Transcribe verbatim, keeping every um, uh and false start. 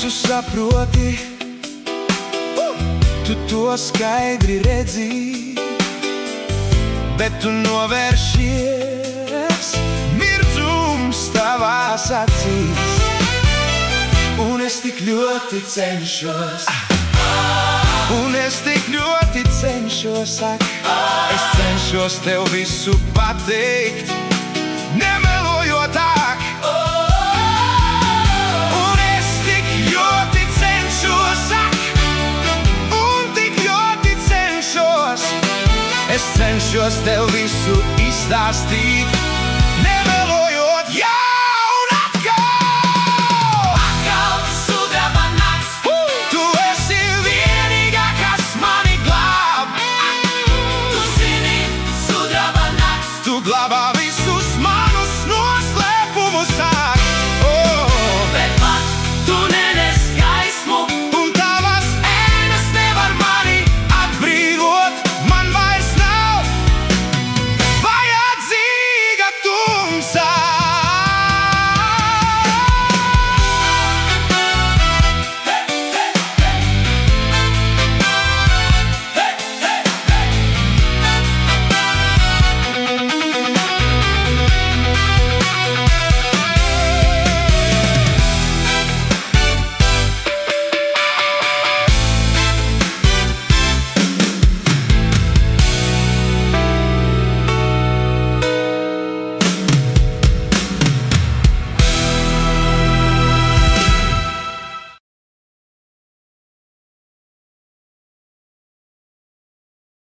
visu saproti, tu to skaidri redzi, bet tu novēršies, mirdzums tavās acīs, un es tik ļoti cenšos, un es tik ļoti cenšos, ak, es cenšos tev visu pateikt, nemelojot ak. Un es tik ļoti cenšos, ak, un tik ļoti cenšos, es cenšos tev visu izstāstīt,